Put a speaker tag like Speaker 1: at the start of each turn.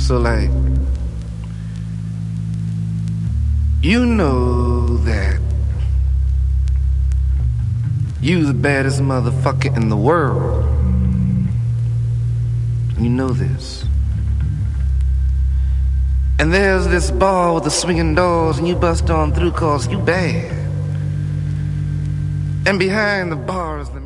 Speaker 1: So like, you know that you the baddest motherfucker in the world. You know this. And there's this bar with the swinging doors, and you bust on through 'cause you bad. And behind the bar is the